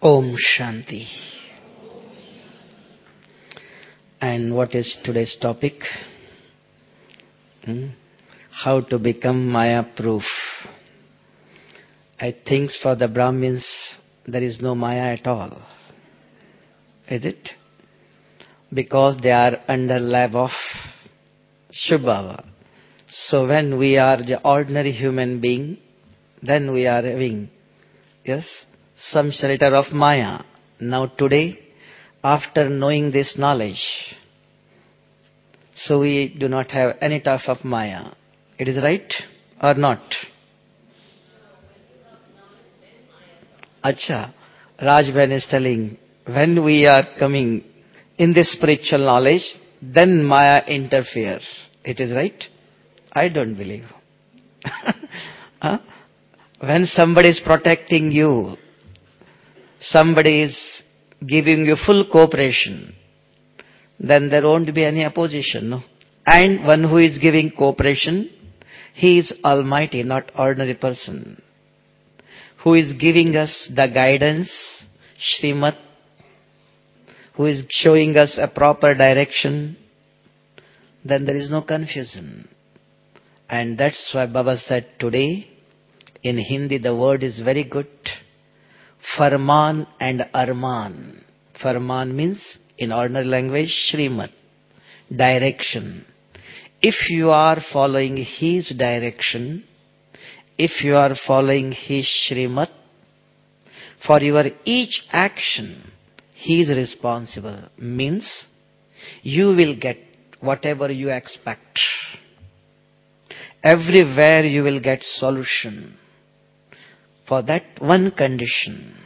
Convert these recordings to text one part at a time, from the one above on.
Om Shanti. And what is today's topic? How to become Maya proof. I think for the Brahmins there is no Maya at all. Is it? Because they are under lab of Shubhava. So when we are the ordinary human being, then we are having, some shelter of Maya. Now today, after knowing this knowledge, so we do not have any type of Maya. It is right or not? Acha, Rajban is telling, when we are coming in this spiritual knowledge, then Maya interferes. It is right? I don't believe. Huh? When somebody is protecting you, somebody is giving you full cooperation, then there won't be any opposition, no? And one who is giving cooperation, he is almighty, not ordinary person. Who is giving us the guidance, Srimad, who is showing us a proper direction, then there is no confusion. And that's why Baba said today, in Hindi the word is very good, Farman and Arman. Farman means, in ordinary language, Srimad, direction. If you are following his direction, if you are following his Srimad, for your each action, he is responsible. Means, you will get whatever you expect. Everywhere you will get solution. For that one condition.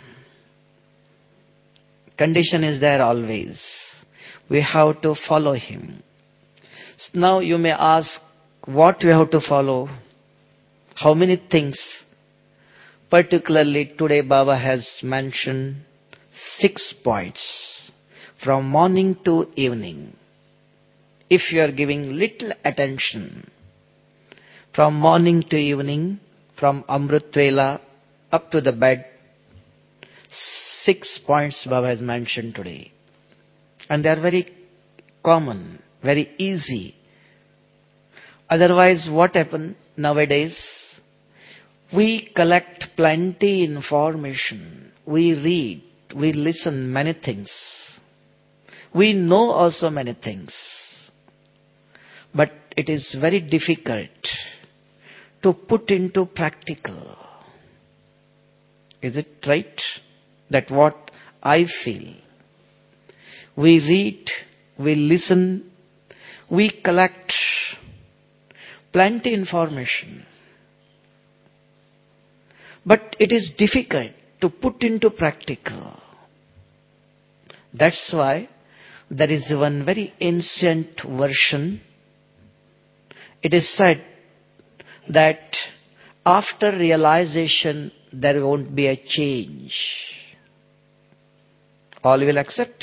Condition is there always. We have to follow him. So now you may ask, what we have to follow? How many things? Particularly today Baba has mentioned 6 points. From morning to evening. If you are giving little attention, from morning to evening, from Amrit Vela up to the bed, 6 points Baba has mentioned today. And they are very common, very easy. Otherwise, what happens nowadays? We collect plenty information. We read, we listen many things. We know also many things. But it is very difficult to put into practical. Is it right? That what I feel. We read, we listen, we collect plenty information. But it is difficult to put into practical. That's why there is one very ancient version. It is said that after realization there won't be a change. All will accept.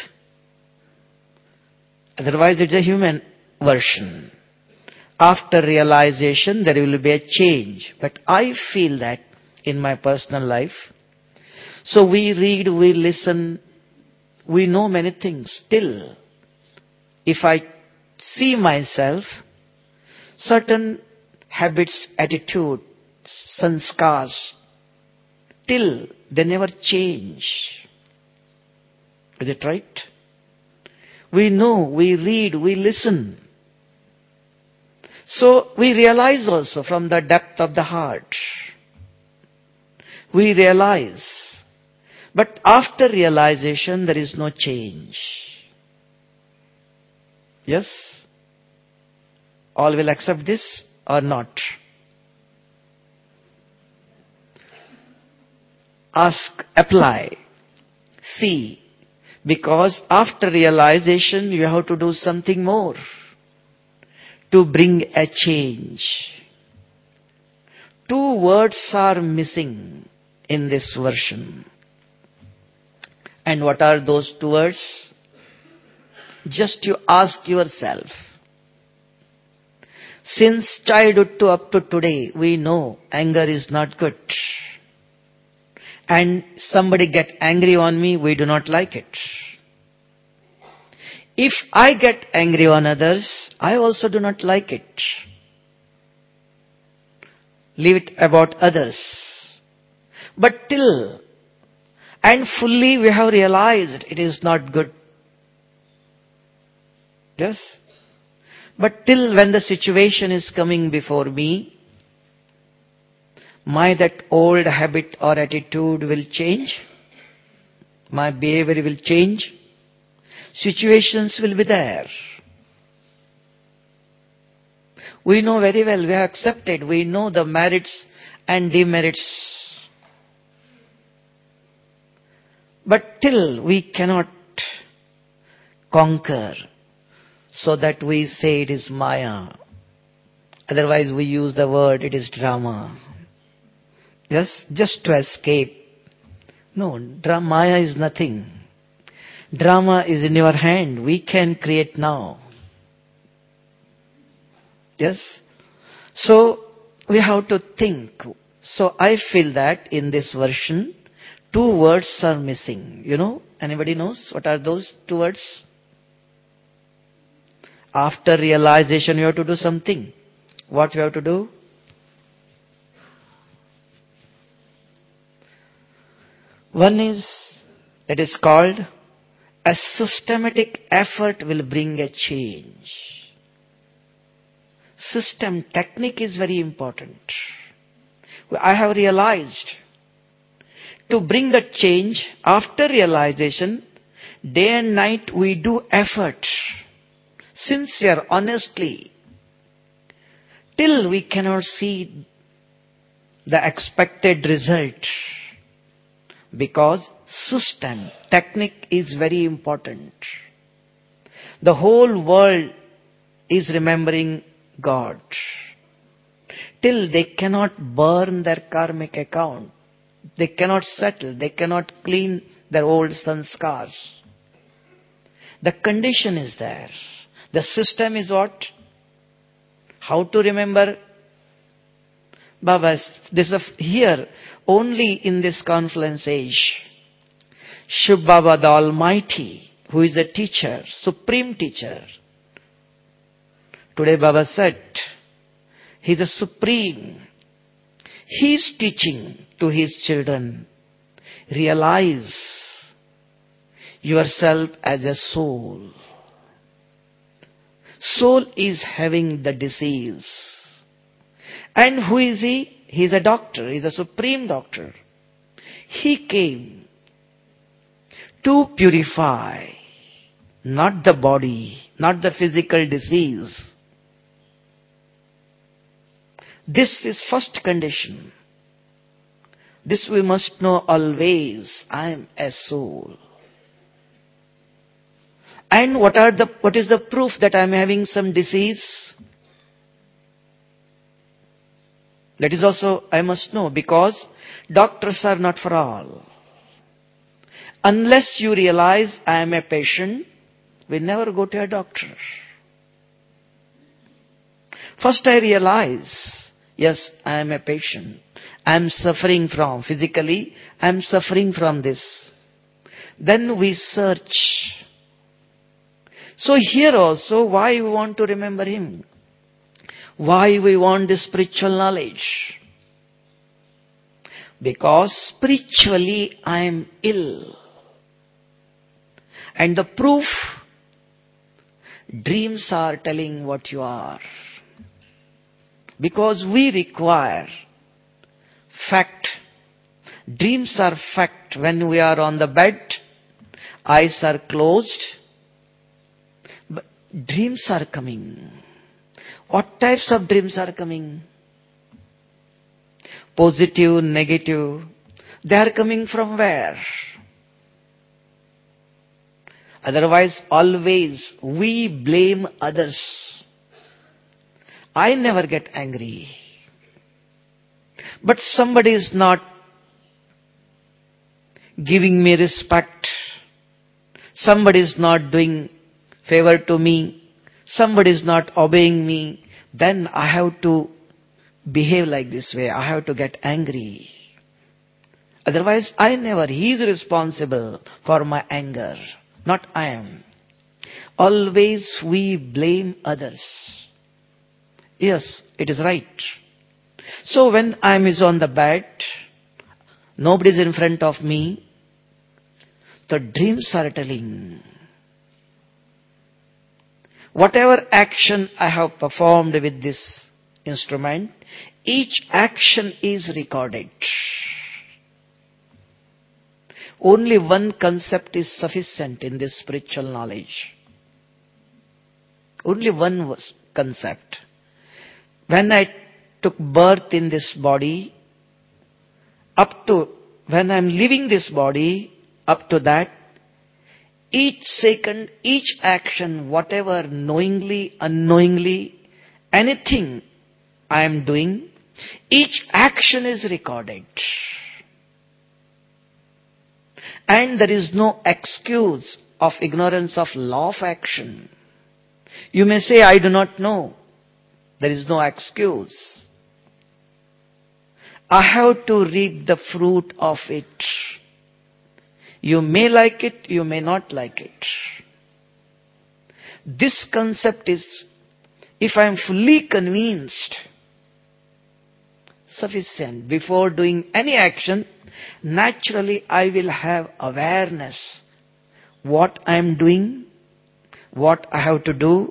Otherwise it's a human version. After realization there will be a change. But I feel that in my personal life. So we read, we listen, we know many things. Still, if I see myself, certain habits, attitude, sanskars, till they never change. Is it right? We know, we read, we listen. So we realize also from the depth of the heart. We realize. But after realization there is no change. Yes? All will accept this or not? Ask, apply, see. Because after realization you have to do something more to bring a change. 2 words are missing in this version. And what are those 2 words? Just you ask yourself. Since childhood to up to today, we know anger is not good. and somebody get angry on me, we do not like it. If I get angry on others, I also do not like it. Leave it about others. But till and fully we have realized it is not good. Yes? But till when the situation is coming before me, my that old habit or attitude will change. My behavior will change. Situations will be there. We know very well, we have accepted, we know the merits and demerits. But till we cannot conquer, so that we say it is Maya. Otherwise we use the word, it is drama. Yes, just to escape. No, Maya is nothing. Drama is in your hand. We can create now. Yes? So, we have to think. So, I feel that in this version, 2 words are missing. You know? Anybody knows what are those 2 words? After realization, you have to do something. What you have to do? One is, it is called, a systematic effort will bring a change. System, technique is very important. I have realized, to bring the change, after realization, day and night we do effort. Sincere, honestly, till we cannot see the expected result. Because system, technique is very important. The whole world is remembering God. Till they cannot burn their karmic account, they cannot settle, they cannot clean their old sanskars. The condition is there. The system is what? How to remember? Baba, this is here, only in this confluence age. Shiv Baba the Almighty, who is a teacher, supreme teacher. Today Baba said, he is a supreme. He is teaching to his children. Realize yourself as a soul. Soul is having the disease. And who is he? He is a doctor. He is a supreme doctor. He came to purify, not the body, not the physical disease. This is first condition. This we must know always. I am a soul. And what is the proof that I am having some disease? That is also I must know, because doctors are not for all. Unless you realize I am a patient, we never go to a doctor. First I realize, yes, I am a patient. I am suffering from, physically, I am suffering from this. Then we search. So here also, why we want to remember him? Why we want this spiritual knowledge? Because spiritually I am ill. And the proof, dreams are telling what you are. Because we require fact. Dreams are fact. When we are on the bed, eyes are closed, but dreams are coming. What types of dreams are coming? Positive, negative. They are coming from where? Otherwise, always we blame others. I never get angry. But somebody is not giving me respect. Somebody is not doing favor to me. Somebody is not obeying me. Then I have to behave like this way. I have to get angry. Otherwise, I never. He is responsible for my anger, not I am. Always we blame others. Yes, it is right. So when I am is on the bed, nobody is in front of me, the dreams are telling. Whatever action I have performed with this instrument, each action is recorded. Only one concept is sufficient in this spiritual knowledge. Only one concept. When I took birth in this body, up to when I am leaving this body, up to that, each second, each action, whatever knowingly, unknowingly, anything I am doing, each action is recorded. And there is no excuse of ignorance of law of action. You may say, I do not know. There is no excuse. I have to reap the fruit of it. You may like it, you may not like it. This concept is, if I am fully convinced, sufficient. Before doing any action, naturally I will have awareness. What I am doing, what I have to do.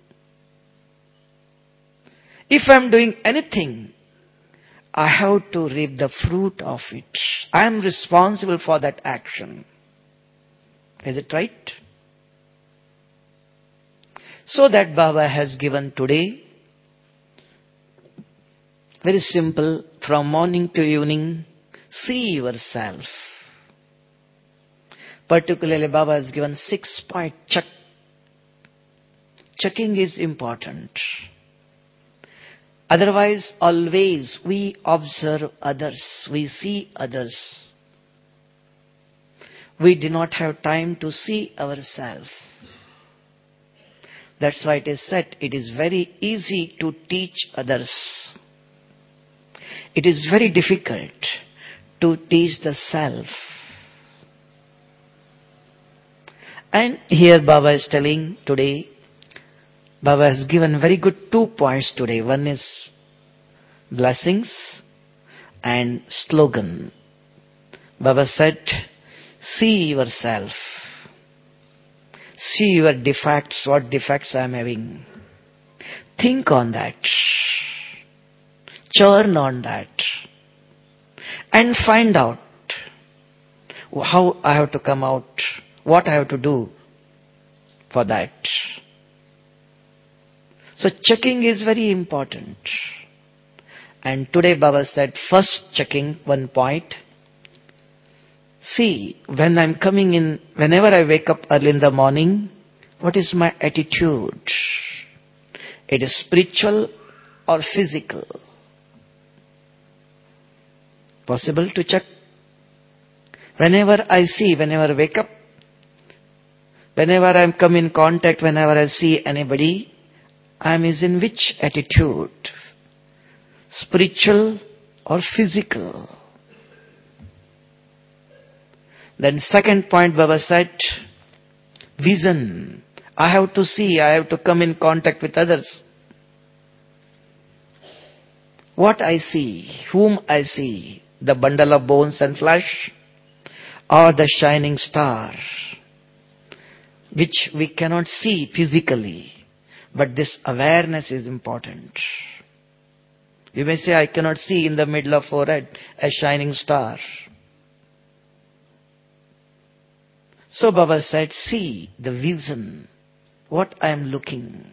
If I am doing anything, I have to reap the fruit of it. I am responsible for that action. Is it right? So that Baba has given today, very simple, from morning to evening, see yourself. Particularly Baba has given 6-point check. Checking is important. Otherwise, always we observe others, we see others. We do not have time to see ourselves. That's why it is said, it is very easy to teach others. It is very difficult to teach the self. And here Baba is telling today, Baba has given very good 2 points today. One is blessings and slogan. Baba said, see yourself. See your defects, what defects I am having. Think on that. Churn on that. And find out how I have to come out, what I have to do for that. So checking is very important. And today Baba said, first checking, 1 point. See, when I'm coming in, whenever I wake up early in the morning, what is my attitude? It is spiritual or physical? Possible to check? Whenever I see, whenever I wake up, whenever I come in contact, whenever I see anybody, I am is in which attitude? Spiritual or physical? Then second point Baba said, vision. I have to see, I have to come in contact with others. What I see, whom I see, the bundle of bones and flesh, or the shining star, which we cannot see physically, but this awareness is important. You may say, I cannot see in the middle of forehead a shining star. So Baba said, see the vision, what I am looking.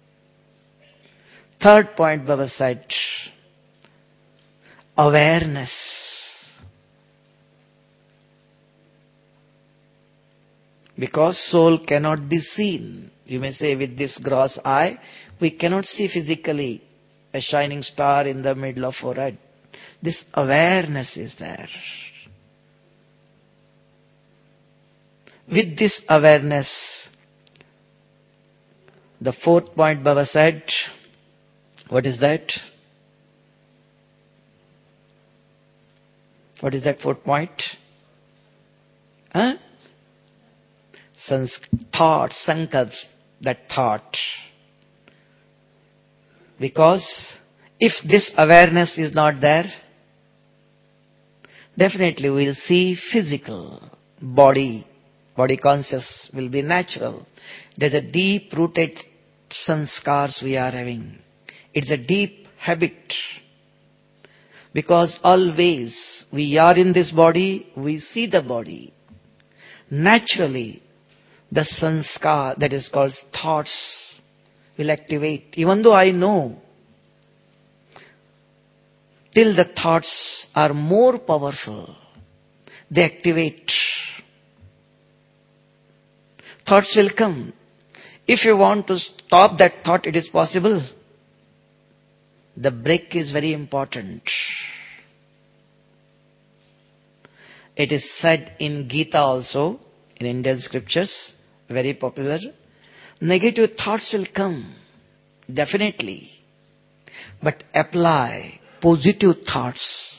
Third point Baba said, awareness. Because soul cannot be seen. You may say with this gross eye, we cannot see physically a shining star in the middle of forehead. This awareness is there. With this awareness, the fourth point Baba said, what is that? What is that fourth point? Huh? Thought, sankalp, that thought. Because if this awareness is not there, definitely we will see physical body. Body conscious will be natural. There's a deep-rooted sanskars we are having. It's a deep habit. Because always we are in this body, we see the body. Naturally, the sanskar, that is called thoughts, will activate. Even though I know, till the thoughts are more powerful, they activate. Thoughts will come. If you want to stop that thought, it is possible. The break is very important. It is said in Gita also, in Indian scriptures, very popular. Negative thoughts will come, definitely. But apply positive thoughts.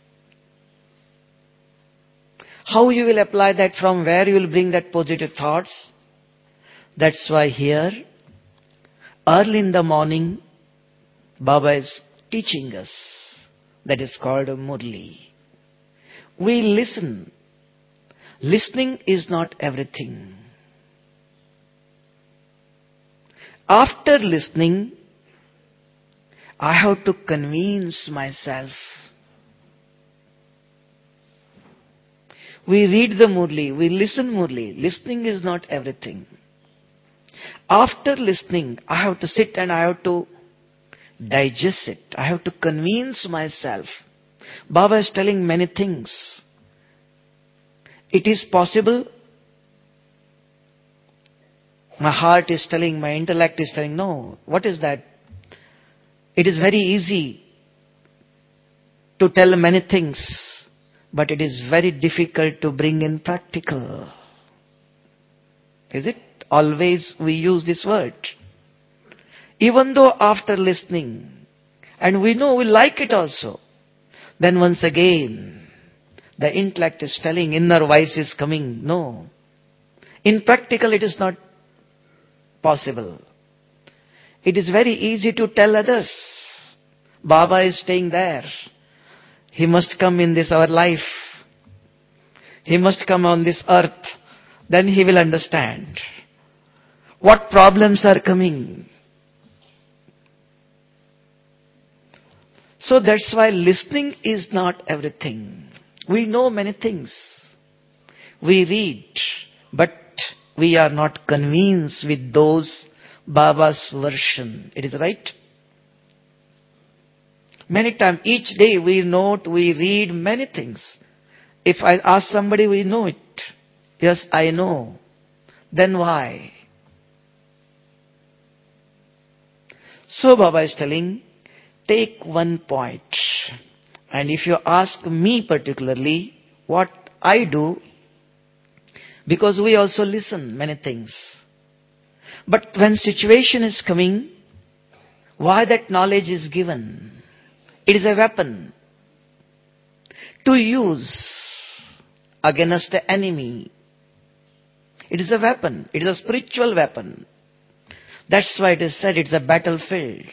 How you will apply that? From where you will bring that positive thoughts? That's why here, early in the morning, Baba is teaching us. That is called a Murli. We listen. Listening is not everything. After listening, I have to convince myself. We read the Murli, we listen Murli. Listening is not everything. After listening, I have to sit and I have to digest it. I have to convince myself. Baba is telling many things. It is possible. My heart is telling, my intellect is telling, no. What is that? It is very easy to tell many things, but it is very difficult to bring in practical. Is it? Always we use this word. Even though after listening, and we know we like it also, then once again, the intellect is telling, inner voice is coming. No. In practical it is not possible. It is very easy to tell others. Baba is staying there. He must come in this our life. He must come on this earth. Then he will understand what problems are coming. So that's why listening is not everything. We know many things. We read, but we are not convinced with those Baba's version. It is right? Many times, each day we note, we read many things. If I ask somebody, we know it. Yes, I know. Then why? So Baba is telling, take one point. And if you ask me particularly, what I do, because we also listen many things. But when situation is coming, why that knowledge is given? It is a weapon to use against the enemy. It is a weapon. It is a spiritual weapon. That's why it is said it's a battlefield.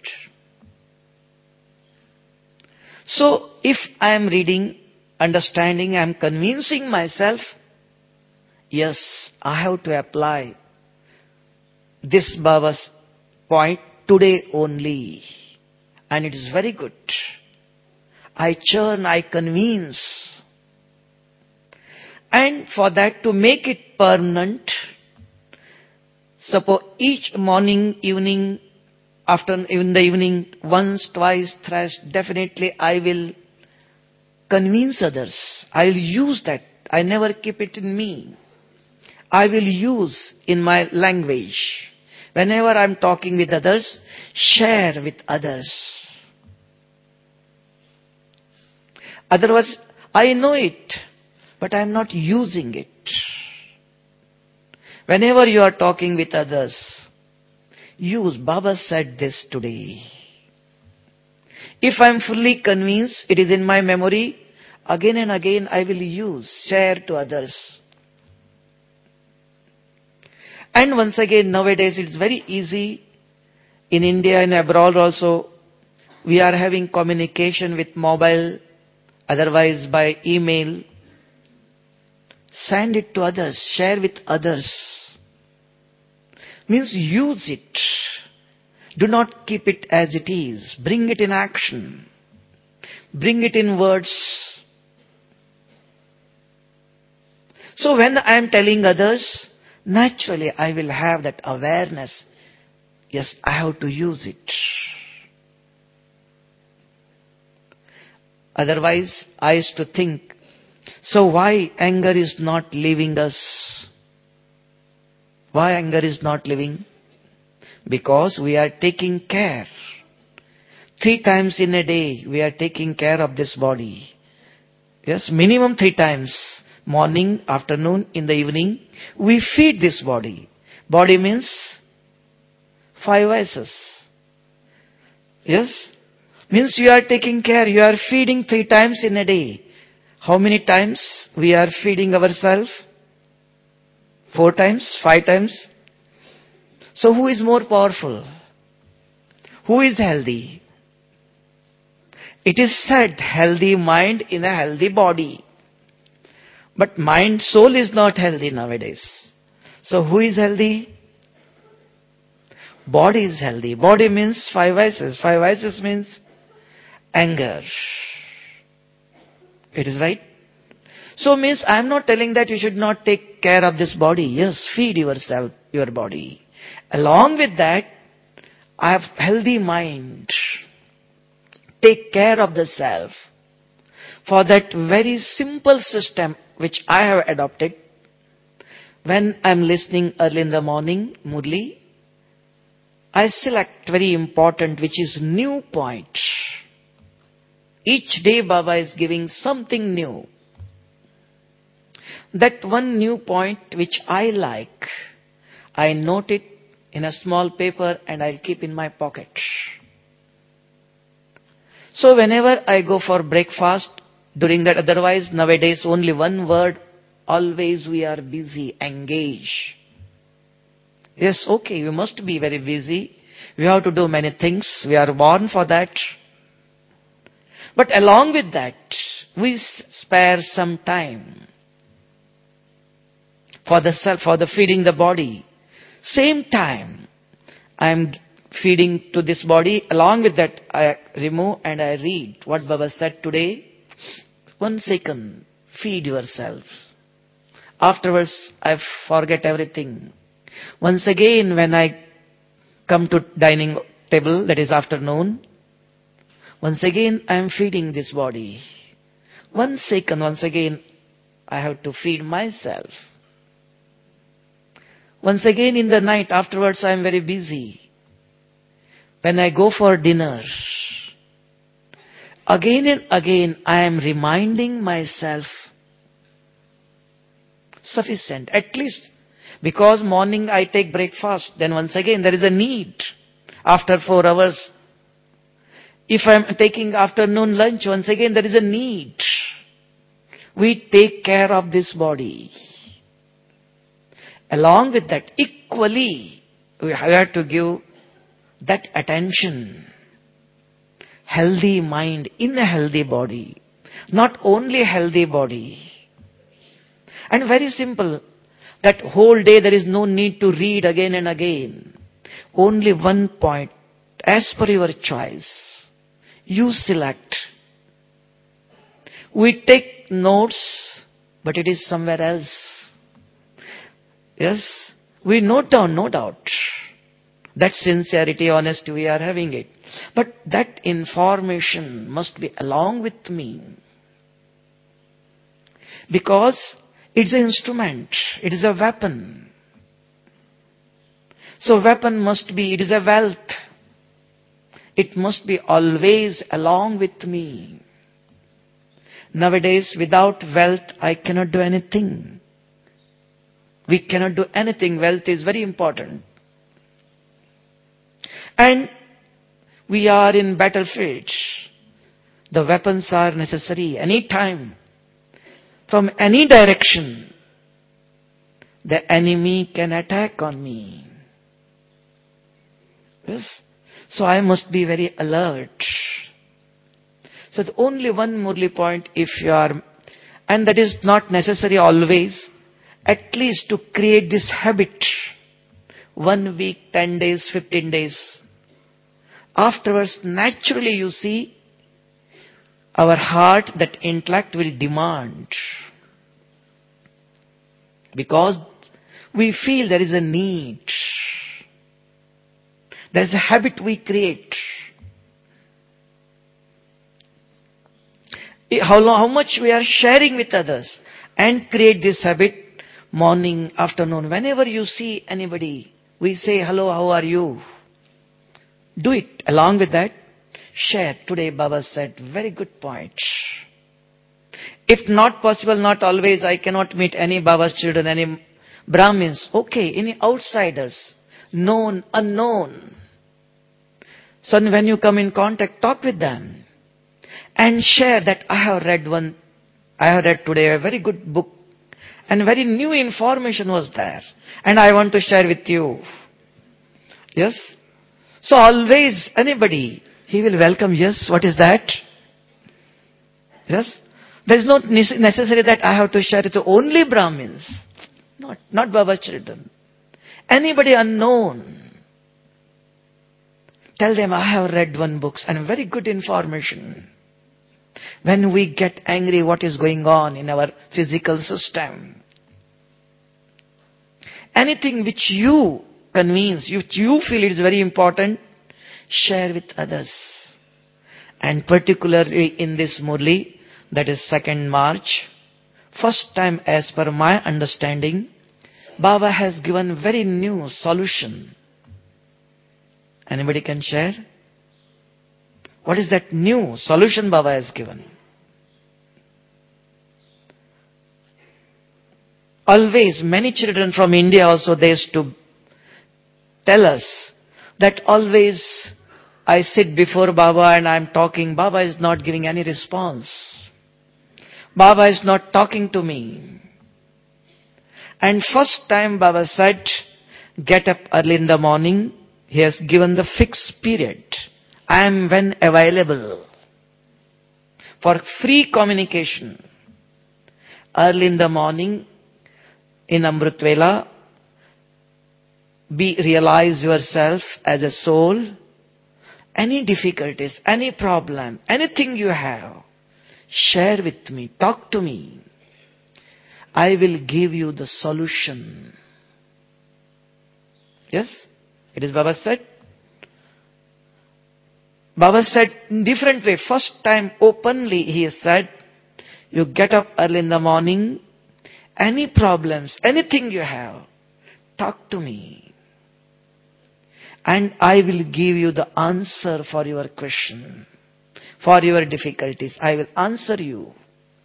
So, if I am reading, understanding, I am convincing myself, yes, I have to apply this Baba's point today only. And it is very good. I churn, I convince. And for that to make it permanent, suppose each morning, evening, after in the evening, once, twice, thrice, definitely I will convince others. I will use that. I never keep it in me. I will use in my language. Whenever I am talking with others, share with others. Otherwise, I know it, but I am not using it. Whenever you are talking with others, use, Baba said this today. If I am fully convinced, it is in my memory, again and again I will use, share to others. And once again, nowadays it's very easy. In India and abroad also, we are having communication with mobile, otherwise by email. Send it to others, share with others. Means use it. Do not keep it as it is. Bring it in action. Bring it in words. So when I am telling others, naturally I will have that awareness. Yes, I have to use it. Otherwise, I used to think, so why anger is not leaving us? Why anger is not leaving? Because we are taking care. 3 times in a day, we are taking care of this body. Yes, minimum 3 times. Morning, afternoon, in the evening, we feed this body. Body means 5 vices. Yes? Means you are taking care, you are feeding 3 times in a day. How many times we are feeding ourselves? 4 times? 5 times? So who is more powerful? Who is healthy? It is said, healthy mind in a healthy body. But mind, soul is not healthy nowadays. So who is healthy? Body is healthy. Body means 5 vices. 5 vices means anger. It is right? So means I am not telling that you should not take care of this body. Yes, feed yourself, your body. Along with that, I have healthy mind. Take care of the self. For that very simple system which I have adopted, when I am listening early in the morning, Murli, I select very important, which is new point. Each day Baba is giving something new. That one new point which I like, I note it in a small paper and I'll keep in my pocket. So whenever I go for breakfast, during that, otherwise nowadays only one word, always we are busy, engage. Yes, okay, we must be very busy. We have to do many things. We are born for that. But along with that, we spare some time for the self, for the feeding the body. Same time, I am feeding to this body. Along with that, I remove and I read what Baba said today. 1 second, feed yourself. Afterwards, I forget everything. Once again, when I come to dining table, that is afternoon, once again I am feeding this body. 1 second, once again, I have to feed myself. Once again in the night, afterwards I am very busy. When I go for dinner, again and again I am reminding myself, sufficient, at least, because morning I take breakfast, then once again there is a need. After 4 hours, if I am taking afternoon lunch, once again there is a need. We take care of this body. Along with that, equally, we have to give that attention. Healthy mind in a healthy body. Not only healthy body. And very simple, that whole day there is no need to read again and again. Only one point, as per your choice. You select. We take notes, but it is somewhere else. Yes, we note down, no doubt. That sincerity, honesty, we are having it. But that information must be along with me. Because it's an instrument, it is a weapon. So weapon must be, it is a wealth. It must be always along with me. Nowadays, without wealth, I cannot do anything. We cannot do anything. Wealth is very important. And we are in battlefield. The weapons are necessary any time. From any direction, the enemy can attack on me. Yes? So I must be very alert. So the only one Murli point, if you are, and that is not necessary always, at least to create this habit, 1 week, 10 days, 15 days. Afterwards, naturally you see, our heart, that intellect will demand. Because we feel there is a need. There is a habit we create. How much we are sharing with others and create this habit morning, afternoon. Whenever you see anybody, we say, hello, how are you? Do it. Along with that, share. Today Baba said, very good point. If not possible, not always, I cannot meet any Baba's children, any Brahmins. Okay, any outsiders, known, unknown. So when you come in contact, talk with them. And share that I have read today a very good book. And very new information was there. And I want to share with you. Yes? So always, anybody, he will welcome. Yes, what is that? Yes? There is not necessary that I have to share it to only Brahmins. Not Baba's children. Anybody unknown. Tell them I have read one book and very good information. When we get angry, what is going on in our physical system? Anything which you convince, which you feel is very important, share with others. And particularly in this Murli, that is 2nd March, first time as per my understanding, Baba has given very new solution. Anybody can share? What is that new solution Baba has given? Always, many children from India also, they used to tell us that always I sit before Baba and I am talking. Baba is not giving any response. Baba is not talking to me. And first time Baba said, get up early in the morning. He has given the fixed period. I am when available for free communication. Early in the morning, in Amrit Vela, realize yourself as a soul. Any difficulties, any problem, anything you have, share with me, talk to me. I will give you the solution. Yes? It is Baba said. Baba said in different way. First time openly he said, you get up early in the morning, any problems, anything you have, talk to me. And I will give you the answer for your question, for your difficulties. I will answer you.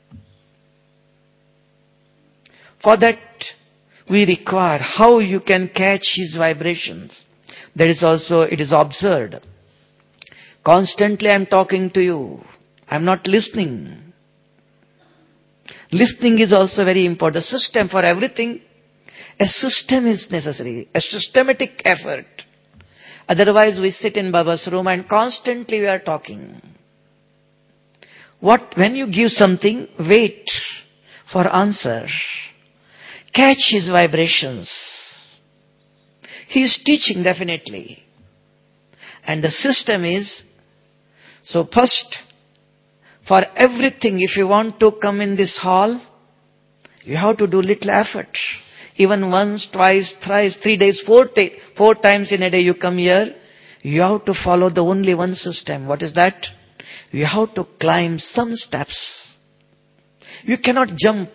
For that, we require how you can catch his vibrations. That is also, it is observed. Constantly I am talking to you. I am not listening. Listening is also very important. The system for everything, a system is necessary. A systematic effort. Otherwise we sit in Baba's room and constantly we are talking. When you give something, wait for answer. Catch his vibrations. He is teaching definitely. And the system is, so first, for everything, if you want to come in this hall, you have to do little effort. Even once, twice, thrice, 3 days, 4 times in a day you come here, you have to follow the only one system. What is that? You have to climb some steps. You cannot jump.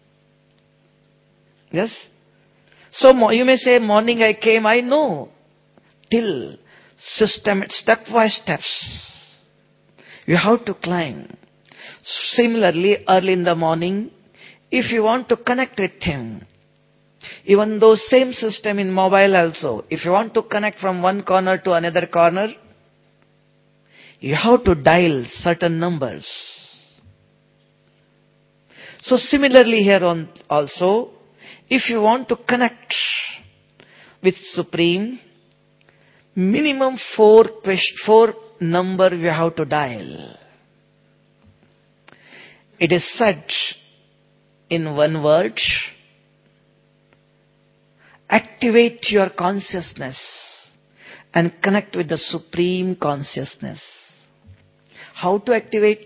Yes? So you may say, morning I came, I know. Till stepwise steps. You have to climb. Similarly, early in the morning, if you want to connect with him, even though same system in mobile also, if you want to connect from one corner to another corner, you have to dial certain numbers. So similarly here on also, if you want to connect with Supreme, minimum four number you have to dial. It is said in one word, activate your consciousness and connect with the Supreme Consciousness. How to activate?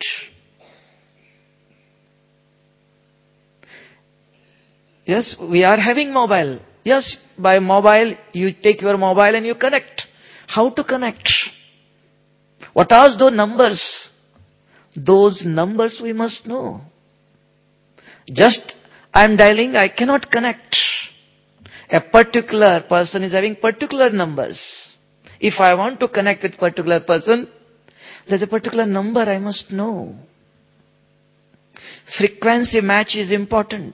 Yes, we are having mobile. Yes, by mobile, you take your mobile and you connect. How to connect? What are those numbers? Those numbers we must know. Just I am dialing, I cannot connect. A particular person is having particular numbers. If I want to connect with particular person, there's a particular number I must know. Frequency match is important.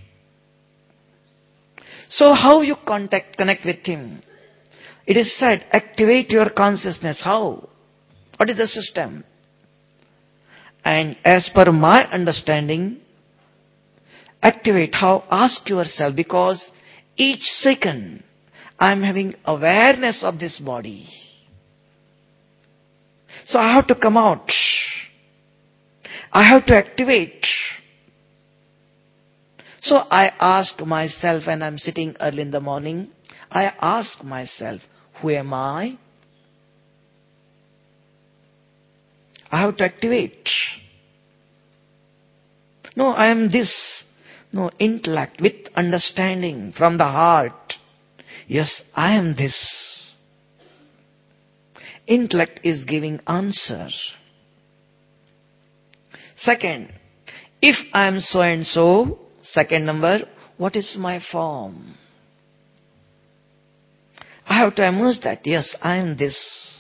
So how you connect with him? It is said, activate your consciousness. How? What is the system? And as per my understanding, activate how? Ask yourself, because each second I am having awareness of this body. So I have to come out. I have to activate. So I ask myself when I am sitting early in the morning, I ask myself, who am I? I have to activate. No, I am this. No, intellect with understanding from the heart. Yes, I am this. Intellect is giving answers. Second, if I am so and so, second number, what is my form? I have to emerge that. Yes, I am this.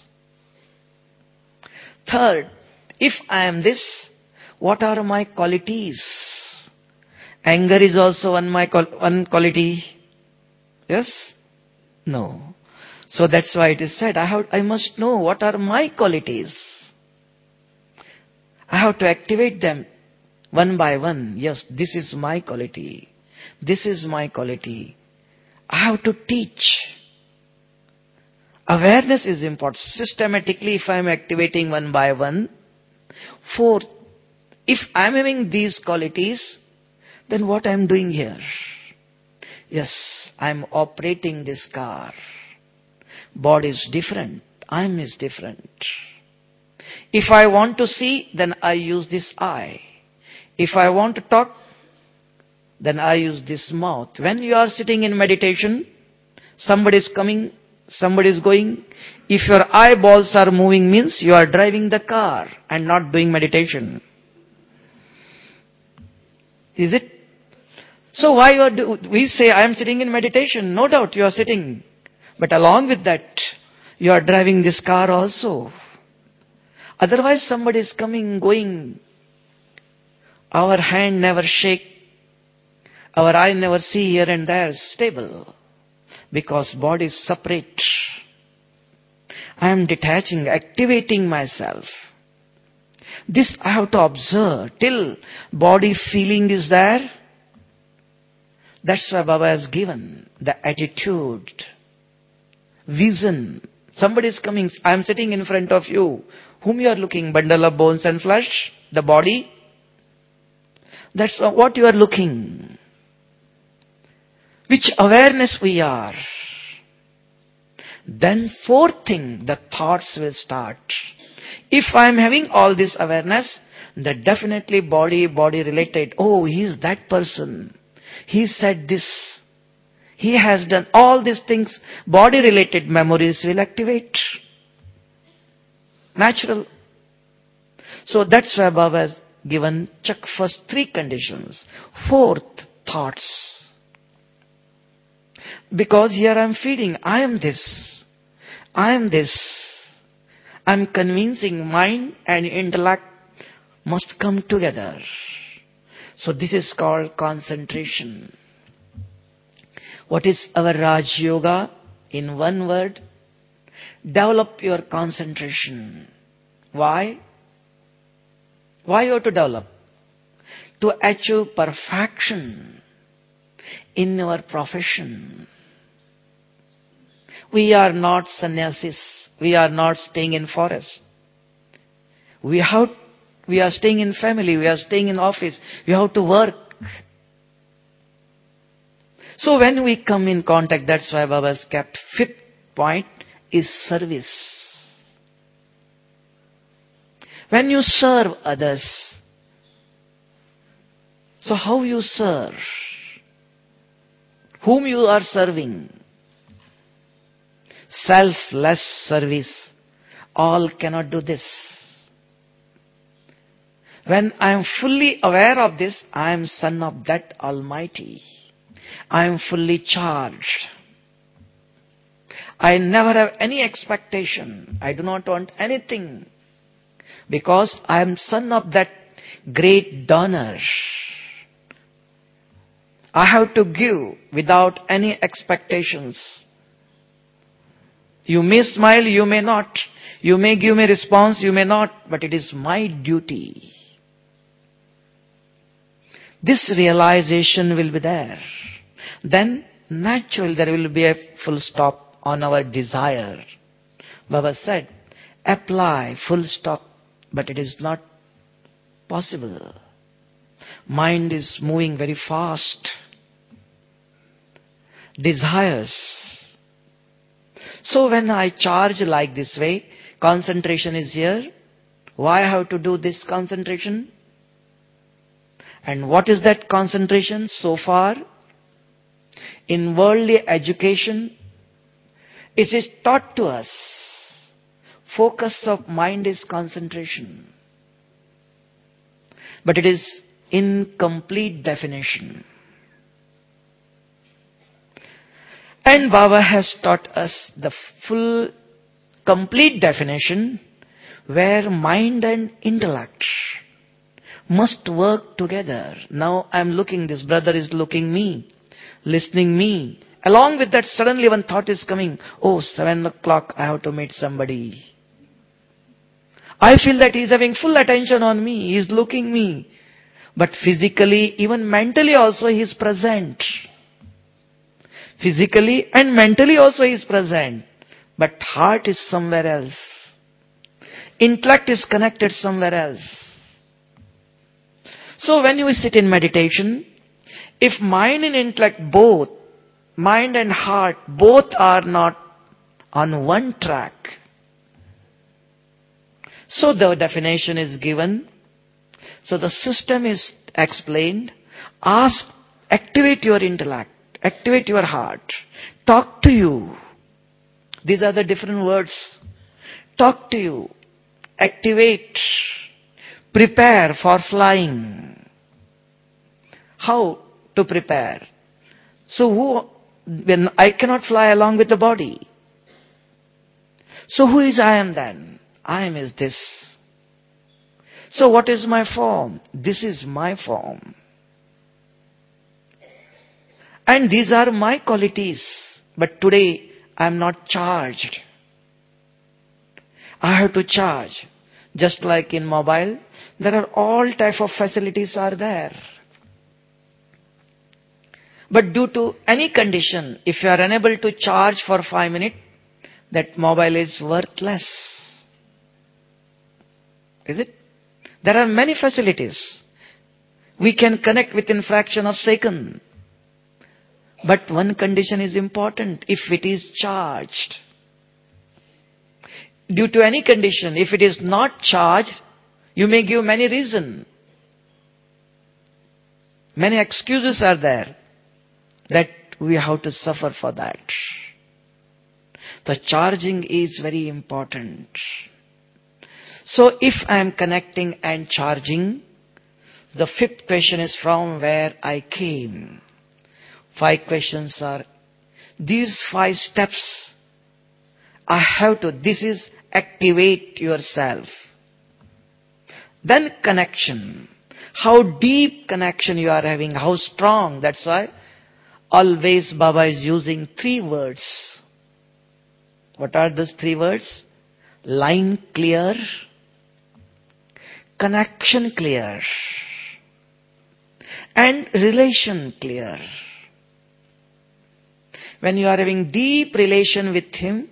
Third, if I am this, what are my qualities? Anger is also one quality. Yes? No. So that's why it is said, I must know what are my qualities. I have to activate them one by one. Yes, this is my quality. This is my quality. I have to teach. Awareness is important. Systematically, if I am activating one by one. Fourth, if I am having these qualities, then what I am doing here? Yes, I am operating this car. Body is different. I am is different. If I want to see, then I use this eye. If I want to talk, then I use this mouth. When you are sitting in meditation, somebody is coming, somebody is going. If your eyeballs are moving, means you are driving the car and not doing meditation. Is it? So why we say I am sitting in meditation? No doubt you are sitting. But along with that, you are driving this car also. Otherwise somebody is coming, going. Our hand never shake. Our eye never see here and there stable. Because body is separate. I am detaching, activating myself. This I have to observe till body feeling is there. That's why Baba has given the attitude, vision. Somebody is coming, I am sitting in front of you. Whom you are looking? Bundle of bones and flesh? The body? That's what you are looking. Which awareness we are. Then fourth thing, the thoughts will start. If I am having all this awareness, then definitely body related. Oh, he is that person. He said this. He has done all these things. Body related memories will activate. Natural. So that's why Baba has given check first three conditions. Fourth, thoughts. Because here I am feeding. I am this. I am this. I am convincing mind and intellect must come together. So this is called concentration. What is our Raj Yoga? In one word, develop your concentration. Why? Why you have to develop? To achieve perfection in our profession. We are not sannyasis. We are not staying in forest. We are staying in family. We are staying in office. We have to work. So when we come in contact, that's why Baba has kept fifth point is service. When you serve others, so how you serve? Whom you are serving? Selfless service. All cannot do this. When I am fully aware of this, I am son of that Almighty. I am fully charged. I never have any expectation. I do not want anything. Because I am son of that great donor. I have to give without any expectations. You may smile, you may not. You may give me response, you may not. But it is my duty. This realization will be there. Then naturally there will be a full stop on our desire. Baba said, apply full stop. But it is not possible. Mind is moving very fast. Desires. So when I charge like this way, concentration is here. Why I have to do this concentration? And what is that concentration so far? In worldly education, it is taught to us. Focus of mind is concentration. But it is incomplete definition. And Baba has taught us the full, complete definition where mind and intellect must work together. Now I am looking, this brother is looking me, listening me. Along with that, suddenly one thought is coming. Oh, 7 o'clock, I have to meet somebody. I feel that he is having full attention on me. He is looking me. But physically, even mentally also he is present. Physically and mentally also he is present. But heart is somewhere else. Intellect is connected somewhere else. So when you sit in meditation, if mind and intellect both, mind and heart both are not on one track, so the definition is given. So the system is explained. Ask, activate your intellect, activate your heart, talk to you. These are the different words. Talk to you, activate, prepare for flying. How to prepare? So when I cannot fly along with the body. So who is I am then? I am is this. So what is my form? This is my form. And these are my qualities. But today I am not charged. I have to charge. Just like in mobile, there are all type of facilities are there. But due to any condition, if you are unable to charge for 5 minutes, that mobile is worthless. Is it? There are many facilities. We can connect within fraction of second. But one condition is important, if it is charged. Due to any condition, if it is not charged, you may give many reasons. Many excuses are there that we have to suffer for that. The charging is very important. So if I am connecting and charging, the fifth question is from where I came. 5 questions are, these 5 steps I have to, this is activate yourself. Then connection. How deep connection you are having, how strong. That's why always Baba is using 3 words. What are those 3 words? Line clear, connection clear, and relation clear. When you are having deep relation with Him,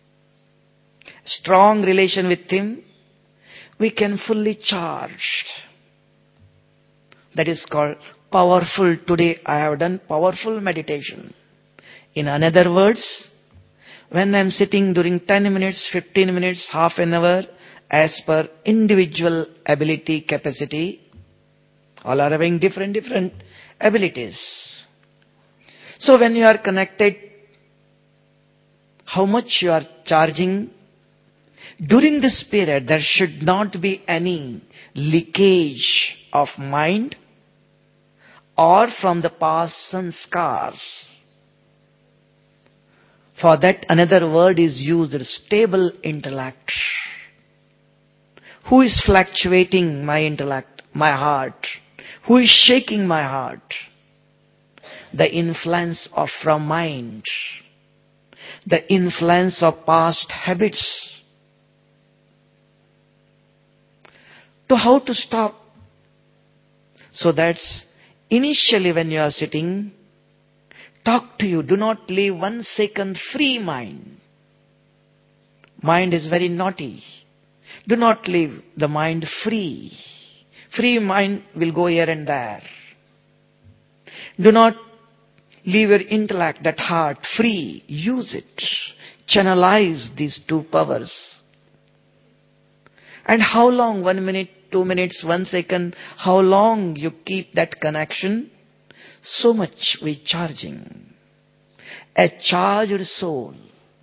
strong relation with Him, we can fully charge. That is called powerful. Today I have done powerful meditation. In other words, when I am sitting during 10 minutes, 15 minutes, half an hour, as per individual ability, capacity, all are having different abilities. So when you are connected, how much you are charging? During this period, there should not be any leakage of mind or from the past sanskars. For that, another word is used, stable intellect. Who is fluctuating my intellect, my heart? Who is shaking my heart? The influence of from mind, the influence of past habits. So how to stop? So that's initially when you are sitting, talk to you. Do not leave 1 second free mind. Mind is very naughty. Do not leave the mind free. Free mind will go here and there. Do not leave your intellect, that heart, free. Use it. Channelize these two powers. And how long? 1 minute, 2 minutes, 1 second. How long you keep that connection? So much we charging. A charged soul.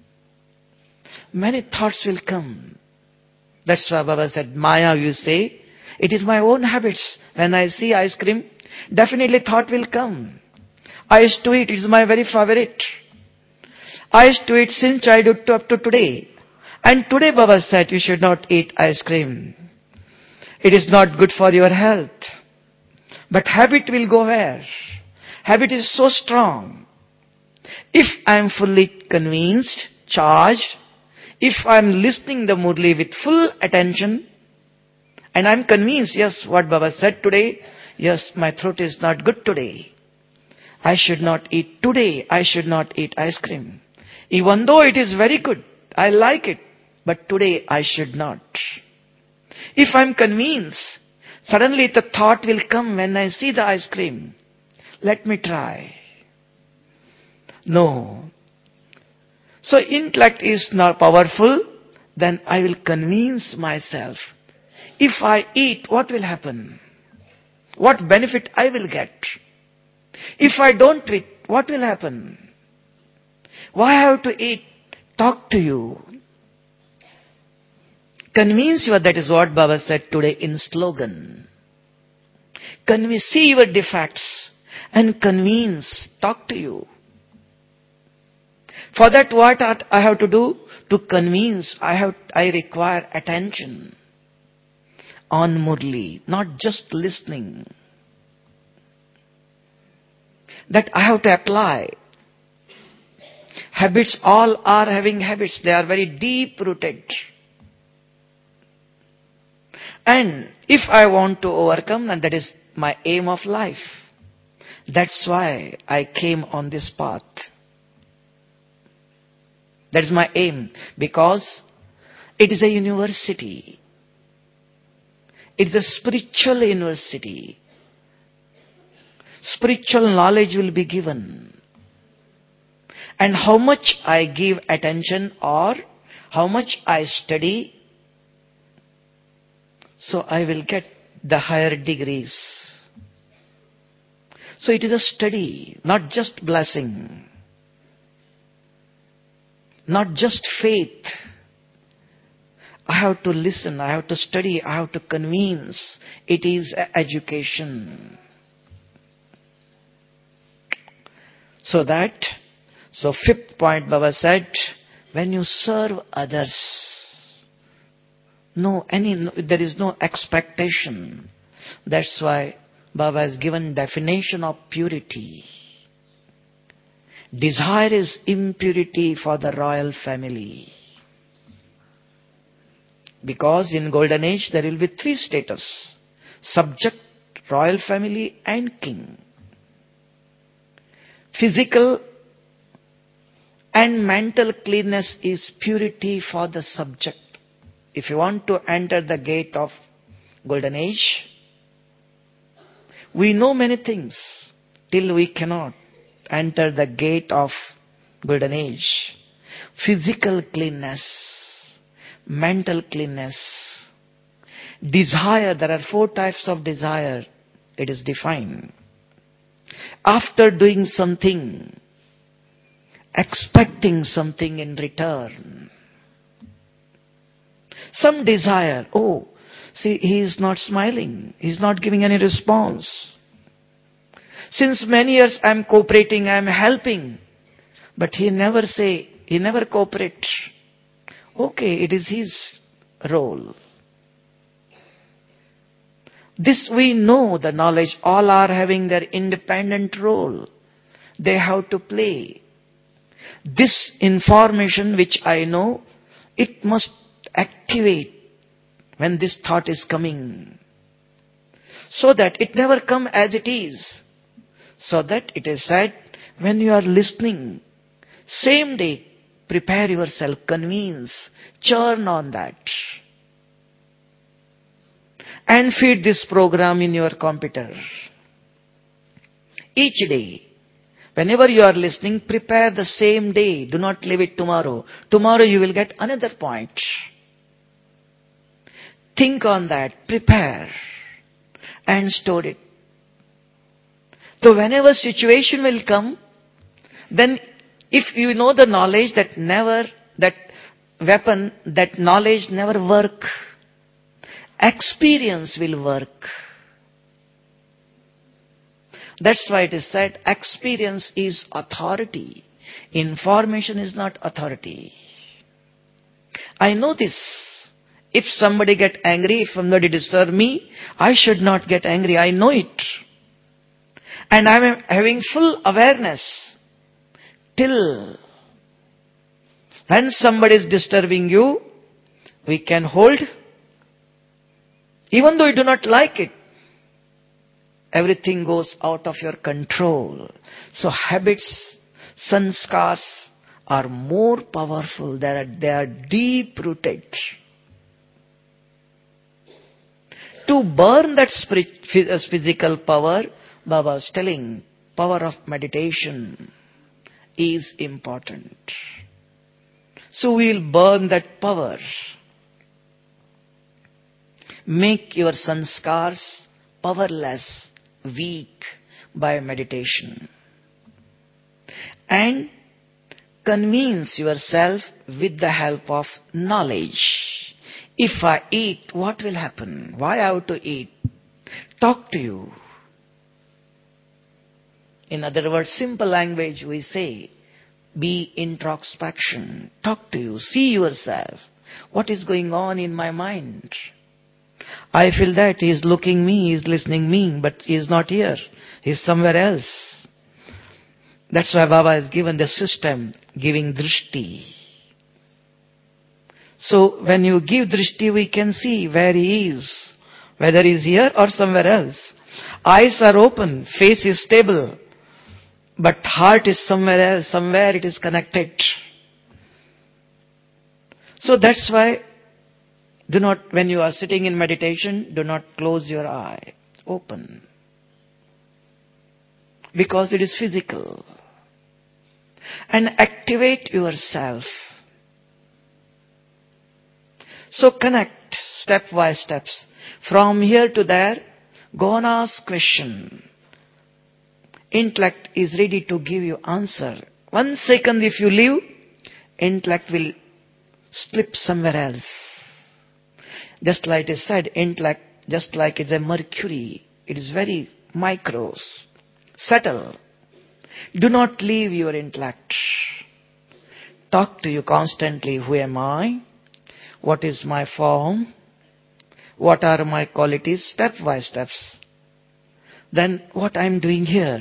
Many thoughts will come. That's why Baba said, Maya, you say, it is my own habits. When I see ice cream, definitely thought will come. I used to eat, it is my very favorite. I used to eat since childhood up to today. And today Baba said, you should not eat ice cream. It is not good for your health. But habit will go where? Habit is so strong. If I am fully convinced, charged, if I am listening the Murli with full attention, and I am convinced, yes, what Baba said today, yes, my throat is not good today. I should not eat today. I should not eat ice cream. Even though it is very good, I like it, but today I should not. If I am convinced, suddenly the thought will come when I see the ice cream. Let me try. No. So intellect is not powerful, then I will convince myself. If I eat, what will happen? What benefit I will get? If I don't eat, what will happen? Why I have to eat? Talk to you. Convince you, that is what Baba said today in slogan. See your defects and convince, talk to you. For that, what I have to do? To convince, I require attention on Murli, not just listening. That I have to apply. Habits, all are having habits. They are very deep rooted. And if I want to overcome, and that is my aim of life. That's why I came on this path. That is my aim. Because it is a university. It is a spiritual university. Spiritual knowledge will be given. And how much I give attention or how much I study, so I will get the higher degrees. So it is a study, not just blessing. Not just faith. I have to listen, I have to study, I have to convince. It is education. So fifth point Baba said, when you serve others, there is no expectation. That's why Baba has given definition of purity. Desire is impurity for the royal family. Because in golden age there will be three status: subject, royal family and king. Physical and mental cleanness is purity for the subject. If you want to enter the gate of golden age, we know many things till we cannot enter the gate of golden age. Physical cleanness, mental cleanness, desire. There are 4 types of desire. It is defined. After doing something, expecting something in return. Some desire, oh, see, he is not smiling. He is not giving any response. Since many years I am cooperating, I am helping. But he never cooperate. Okay, it is his role. This we know, the knowledge. All are having their independent role. They have to play. This information which I know, it must activate when this thought is coming. So that it never come as it is. So that it is said, when you are listening, same day, prepare yourself, convince, churn on that. And feed this program in your computer. Each day, whenever you are listening, prepare the same day. Do not leave it tomorrow. Tomorrow you will get another point. Think on that, prepare, and store it. So whenever situation will come, then if you know the knowledge that knowledge never work. Experience will work. That's why it is said, experience is authority. Information is not authority. I know this. If somebody get angry, if somebody disturb me, I should not get angry. I know it. And I am having full awareness. Till when somebody is disturbing you, we can hold. Even though you do not like it, everything goes out of your control. So habits, sanskars are more powerful. They are deep rooted. To burn that physical power, Baba is telling, power of meditation is important. So we will burn that power. Make your sanskars powerless, weak by meditation. And convince yourself with the help of knowledge. If I eat, what will happen? Why I have to eat? Talk to you. In other words, simple language we say, be introspection. Talk to you. See yourself. What is going on in my mind? I feel that he is looking me, he is listening me, but he is not here. He is somewhere else. That's why Baba has given the system, giving drishti. So when you give drishti, we can see where he is. Whether he is here or somewhere else. Eyes are open, face is stable. But heart is somewhere else, somewhere it is connected. So that's why when you are sitting in meditation, do not close your eye. Open. Because it is physical. And activate yourself. So connect step by steps. From here to there, go and ask question. Intellect is ready to give you answer. 1 second if you leave, intellect will slip somewhere else. Just like it is said, intellect, just like it's a mercury. It is very micro, subtle. Do not leave your intellect. Talk to you constantly. Who am I? What is my form? What are my qualities? Step by steps. Then what I am doing here?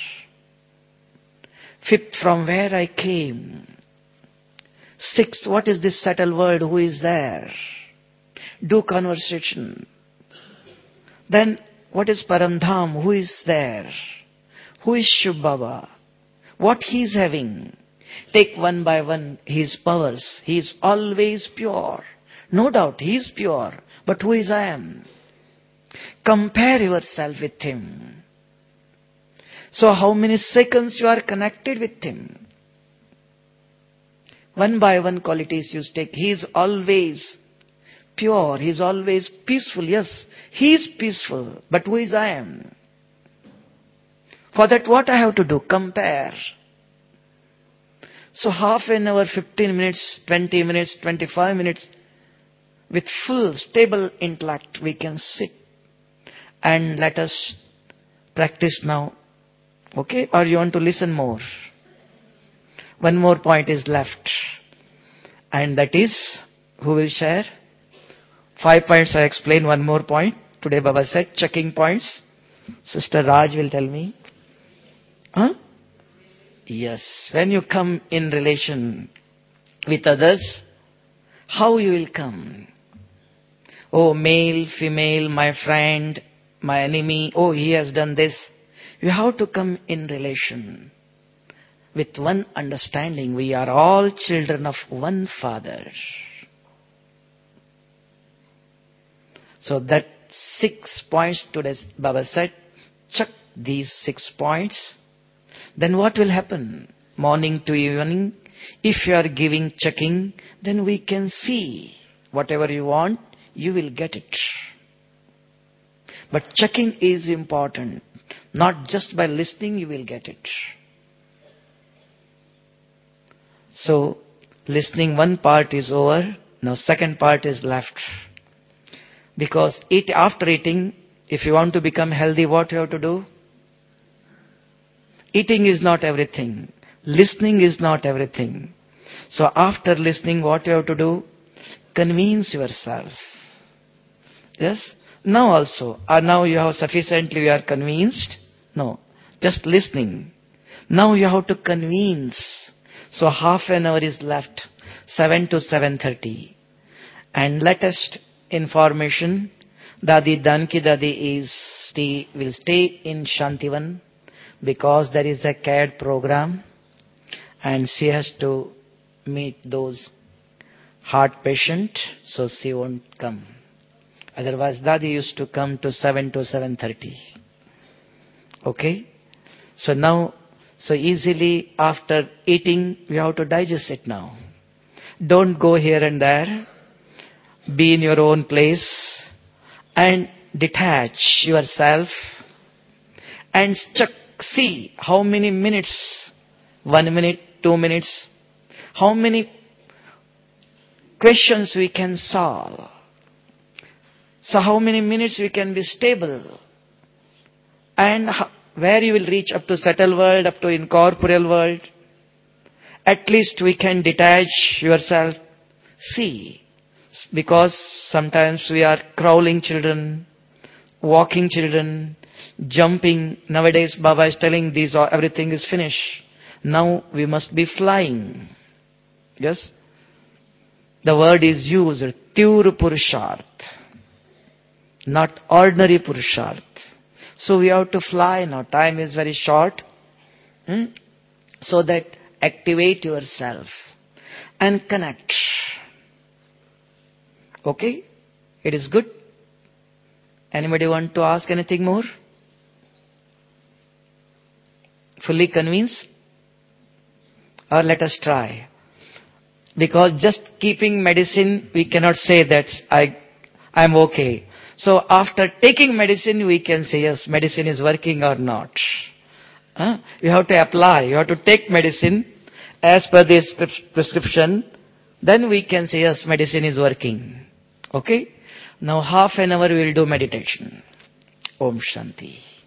5th, from where I came. 6th, what is this subtle world? Who is there? Do conversation. Then what is Paramdham? Who is there? Who is Shiv Baba? What he is having? Take one by one his powers. He is always pure. No doubt he is pure. But who is I am? Compare yourself with him. So how many seconds you are connected with him? One by one qualities you take. He is always pure. He is always peaceful. Yes, he is peaceful. But who is I am? For that what I have to do? Compare. So half an hour, 15 minutes, 20 minutes, 25 minutes, with full stable intellect we can sit. And let us practice now. Okay? Or you want to listen more? One more point is left. And that is, who will share? 5 points I explain, one more point. Today Baba said, checking points. Sister Raj will tell me. Huh? Yes. When you come in relation with others, how you will come? Oh, male, female, my friend, my enemy, oh, he has done this. You have to come in relation with one understanding. We are all children of one Father. So that 6 points today Baba said, check these 6 points. Then what will happen? Morning to evening, if you are giving checking, then we can see whatever you want, you will get it. But checking is important. Not just by listening you will get it. So, listening one part is over. Now second part is left. Because after eating, if you want to become healthy, what you have to do? Eating is not everything. Listening is not everything. So after listening, what you have to do? Convince yourself. Yes? Now also. Now you have sufficiently, you are convinced? No. Just listening. Now you have to convince. So half an hour is left. 7 to 7:30. And latest information, Dadi Danki Dadi will stay in Shantivan because there is a CAD program and she has to meet those heart patients, so she won't come. Otherwise, Dadi used to come to 7 to 7:30. Okay? So now, so easily after eating, we have to digest it now. Don't go here and there. Be in your own place and detach yourself and see how many minutes, 1 minute, 2 minutes, how many questions we can solve. So how many minutes we can be stable and where you will reach up to subtle world, up to incorporeal world. At least we can detach yourself. See, because sometimes we are crawling children, walking children, jumping. Nowadays Baba is telling everything is finished. Now we must be flying. Yes? The word is used, Tivra Purusharth. Not ordinary Purusharth. So we have to fly now. Time is very short. So that activate yourself and connect. Okay? It is good. Anybody want to ask anything more? Fully convinced? Or let us try. Because just keeping medicine, we cannot say that I am okay. So after taking medicine, we can say, yes, medicine is working or not. You have to apply. You have to take medicine as per this prescription. Then we can say, yes, medicine is working. Okay? Now half an hour we will do meditation. Om Shanti.